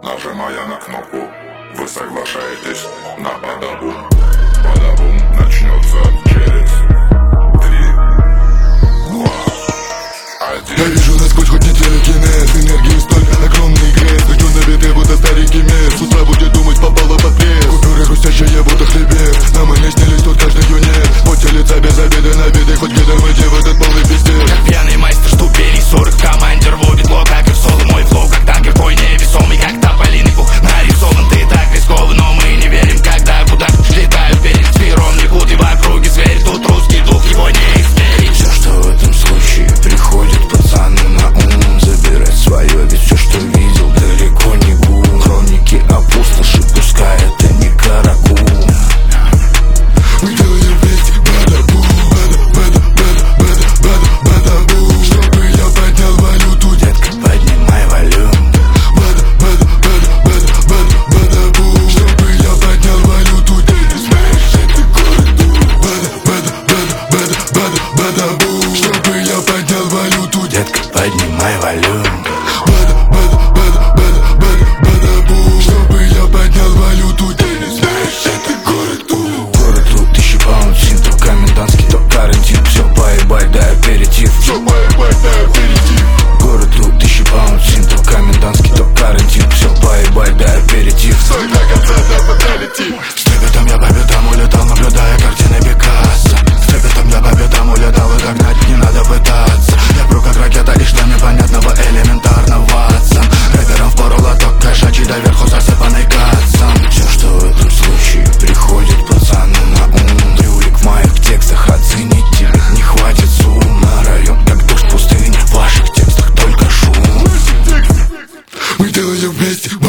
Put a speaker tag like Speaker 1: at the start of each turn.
Speaker 1: Нажимая на кнопку, вы соглашаетесь на бадабум. Бадабум начнется через 3, 2, 1.
Speaker 2: Я вижу насквозь хоть не телекинез. Энергии столько, огромный грязь. Хочу на биты, будто старенький мес. С утра будет думать, попало под пресс. Купюры хрустящие, будто хлебец. Нам и не снились тут каждый юнец. Поте лица без обиды на виды. Хоть где-то мы в этот полный пиздец.
Speaker 3: Как пьяный мастер ступеней 40. Командир вводит лог, как и в соло. Мой флоу, как танкер, твой невесомый. Как тополиный пух нарисован. Ты так рискован, но мы не верим, когда куда-то летают перед сфером. Лягут и в округе зверь. Тут русский дух, его не измерить.
Speaker 4: Все, что в этом случае приходит пацаны на ум. Забирать свое, ведь все, что видел, далеко не гул. Хроники опустоши, пускай это не каракул.
Speaker 2: Мы делаем вместе бадабум, бадабум. Чтобы я поднял валюту,
Speaker 4: Детка, поднимай волюм.
Speaker 2: бадабум. Чтобы я поднял валюту, ты не знаешь, это город. Бадабум. Чтобы я поднял валюту,
Speaker 4: Детка, поднимай волюм.
Speaker 2: бадабум. Чтобы я поднял валюту, ты не знаешь, это город.
Speaker 4: Город тут 1000 паунд, син, то комендантский, то карантин. Все поебать, да аперитив. Город тут 1000 паунд, син, то комендантский, то карантин. Все поебать, да аперитив.
Speaker 2: Стой до конца, да фаталити.
Speaker 4: С трепетом я по пятам улетал, наблюдая картины Пикассо. С трепетом я по пятам улетал, и догнать не надо пытаться. Я пру как ракета, лишь для непонятного элементарного Ватсон. Рэпером впору лоток кошачий, доверху засыпанный катцем. Все, что в этом случае приходит пацаны на ум. Трюлик в моих текстах, оценить тебе не хватит сумма. Район как дождь в пустыне, в ваших текстах только шум.
Speaker 2: Мы делаем вместе